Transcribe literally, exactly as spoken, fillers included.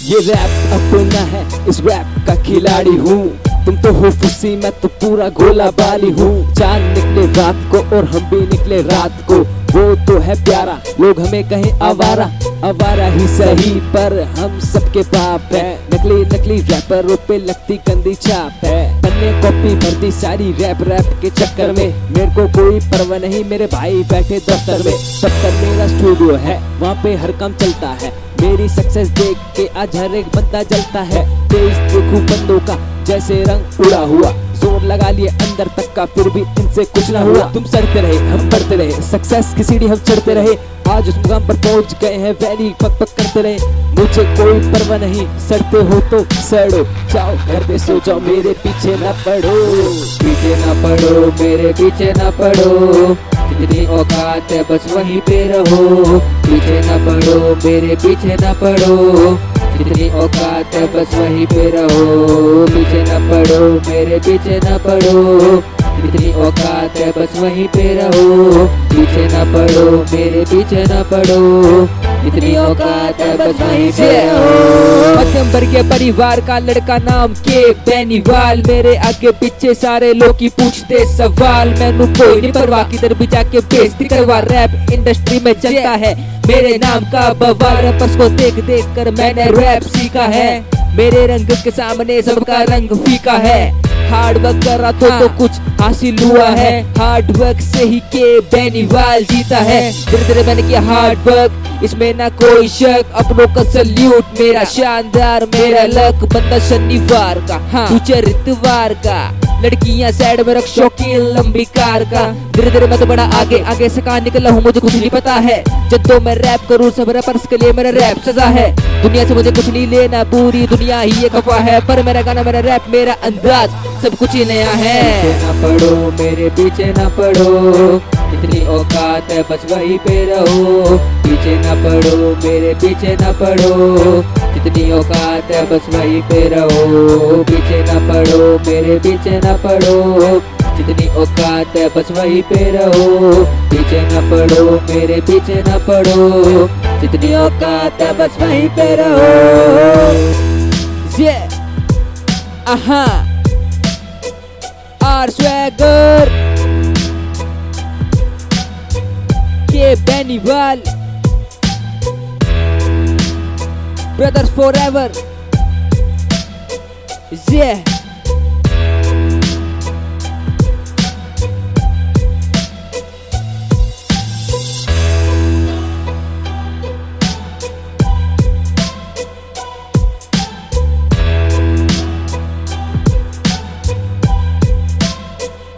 ये रैप अपना है, इस रैप का खिलाड़ी हूँ। तुम तो हो फुस्सी, मैं तो पूरा गोला बाली हूँ। चांद निकले रात को और हम भी निकले रात को, वो तो है प्यारा, लोग हमें कहें आवारा। आवारा ही सही पर हम सबके बाप है। नकली नकली रैपरों पे लगती गंदी छाप है। पन्ने कॉपी भरती सारी रैप रैप के चक्कर में। मेरे को कोई परवाह नहीं, मेरे भाई बैठे दफ्तर में। दफ्तर मेरा स्टूडियो है, वहाँ पे हर काम चलता है। मेरी सक्सेस देख के आज हर एक बंदा जलता है। तेज देखूं बंदों का जैसे रंग उड़ा हुआ, जोर लगा लिए अंदर तक का फिर भी इनसे कुछ ना हुआ। तुम सड़ते रहे हम बढ़ते रहे, सक्सेस की सीढ़ी हम चढ़ते रहे। आज उस मुकाम पर पहुंच गए हैं, वैली पक पक करते रहे। मुझे कोई परवाह नहीं, सड़ते हो तो सड़ो, जाओ घर पे सो जाओ, मेरे पीछे ना पड़ो। पीछे ना पड़ो, मेरे पीछे ना पड़ो, जितनी औकात है बस वहीं पे रहो। पीछे ना पड़ो, मेरे पीछे ना पड़ो, जितनी औकात है बस वहीं पे रहो। पीछे ना पड़ो, मेरे पीछे ना पड़ो, जितनी औकात है बस वहीं पे रहो। पीछे ना पड़ो, मेरे पीछे ना पड़ो, जितनी औकात है बस वहीं पे रहो। मध्यम वर्गीय परिवार का लड़का नाम के बेनीवाल, मेरे आगे पीछे सारे लोग ही पूछते सवाल। मैंने कोई नहीं परवाह, किधर भी जाके बेइज्जती करवा। रैप इंडस्ट्री में चलता है मेरे नाम का बवाल। रैपर्स को देख देख कर मैंने रैप सीखा है। मेरे रंग के सामने सबका रंग फीका है। हार्ड वर्क कर रहा तो, तो कुछ हासिल हुआ है। हार्ड वर्क से ही के बेनीवाल जीता है। धीरे धीरे मैंने किया हार्ड वर्क, इसमें ना कोई शक। अपनों का सल्यूट, मेरा शानदार मेरा लक। बंदा शनिवार का, हाँ तू चरितवार का। लड़कियां साइड में रख, शौकीन लंबी कार का। धीरे धीरे मैं तो बड़ा आगे आगे से कहाँ निकला हूँ मुझे कुछ नहीं पता है। जब तो मैं रैप करूँ सब रैपर्स के लिए मेरा रैप सजा है। दुनिया से मुझे कुछ नहीं लेना, पूरी दुनिया ही ये खफा है। पर मेरा गाना मेरा रैप मेरा अंदाज सब कुछ ही नया है। पीछे ना पड़ो, मेरे पीछे ना पड़ो, जितनी औकात है बस वहीं पे रहो। पीछे ना पड़ो, मेरे पीछे ना पड़ो, जितनी औकात है बस वहीं पे रहो। पीछे ना पड़ो, मेरे पीछे ना पड़ो, जितनी औकात है बस वहीं पे रहो। पीछे ना पड़ो, मेरे पीछे ना पड़ो, जितनी औकात है बस वहीं पे रहो। Yeah, aha, R Swagger, के बेनीवाल, brothers forever. Yeah.